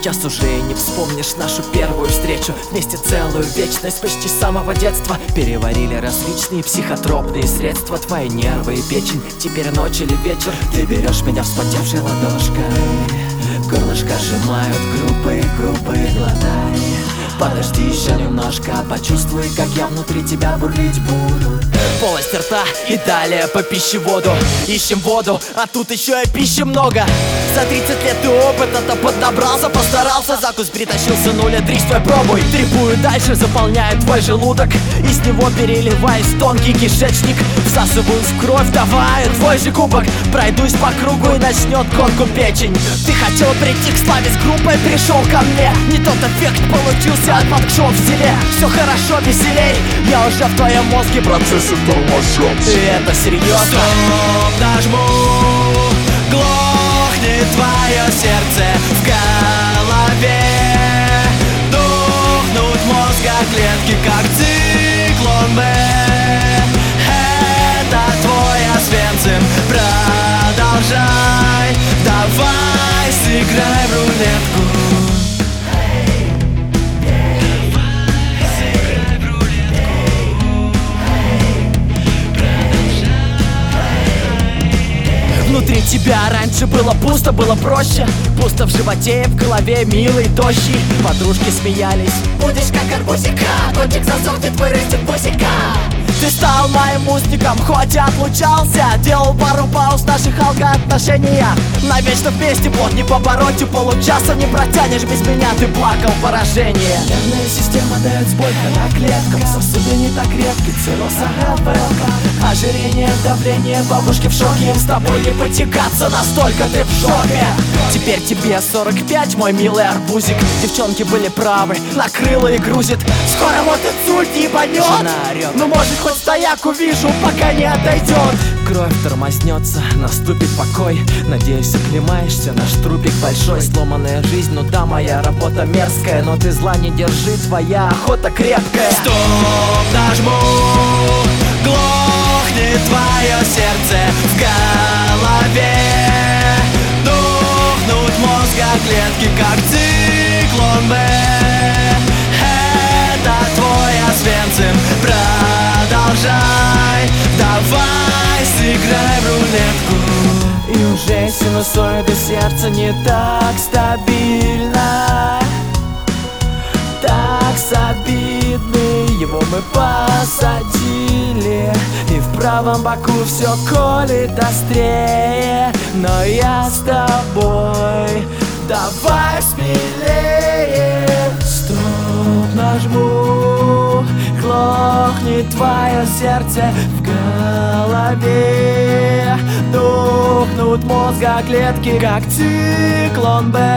сейчас уже и не вспомнишь нашу первую встречу. Вместе целую вечность, почти с самого детства. Переварили различные психотропные средства. Твои нервы и печень, теперь ночь или вечер. Ты берешь меня вспотевшей ладошкой, горлышко сжимают грубые глотай. Подожди еще немножко, почувствуй, как я внутри тебя бурлить буду. Полость рта и далее по пищеводу. Ищем воду, а тут еще и пищи много. За 30 лет ты опыта-то поднабрался, постарался. Закус притащился 0,3, стой, пробуй. Требую дальше, заполняю твой желудок. Из него переливаясь в тонкий кишечник. Всасываю в кровь, давай твой же кубок. Пройдусь по кругу и начнет гонку печень. Ты хотел прийти к славе с группой, пришел ко мне. Не тот эффект получился от подкшоу в селе. Все хорошо, веселей, я уже в твоем мозге. Процессы тормозятся. И это серьезно. Стоп, нажму, глохнет твое сердце в голове. Тухнут мозга клетки, как циклон Б. Это твой освенцим, продолжай. Давай сыграй в рулетку. Внутри тебя раньше было пусто, было проще. Пусто в животе, в голове, милый, тощий. Подружки смеялись: будешь как арбузика, кончик засохнет, вырастет бусика. Ты стал моим устником, хоть и отлучался. Делал пару пауз в наших алго-отношениях. Навечно вместе, вот не побороть, и получаса не протянешь без меня, ты плакал поражение. Нервная система дает сбой, когда клеткам. Сосуды не так редки, цирроз, ага, ожирение, давление, бабушки в шоке. Им с тобой не потягаться, настолько ты в шоке. Теперь тебе 45, мой милый арбузик. Девчонки были правы, накрыло и грузит. Скоро вот инсульт ебанет. Жена орет: ну может хоть стояк увижу, пока не отойдет. Кровь тормознется, наступит покой. Надеюсь, оклемаешься, наш трупик большой. Сломанная жизнь, ну да, моя работа мерзкая. Но ты зла не держи, твоя охота крепкая. Стоп, нажму, глохнет твое сердце в голове. Тухнут мозга клетки, как циклон Б. Это твой освенцим, продолжай. Давай сыграй в рулетку. И уже синусоиды сердца не так стабильно. Такс обидный, его мы посадили. И в правом боку все колет острее. Но я с тобой, давай смелее. Стоп, нажму, глохнет твое сердце в голове. Тухнут мозга клетки, как циклон Б.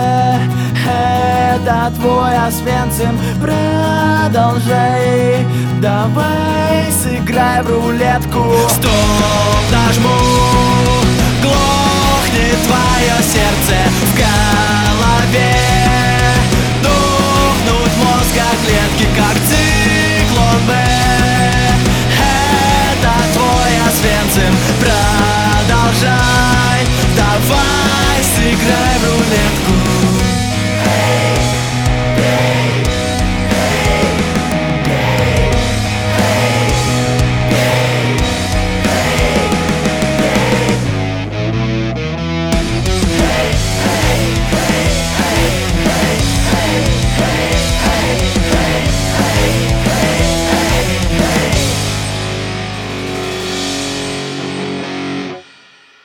Это твой освенцим, продолжай. Давай сыграй в рулетку. Стоп, нажму, глохнет твое сердце в голове.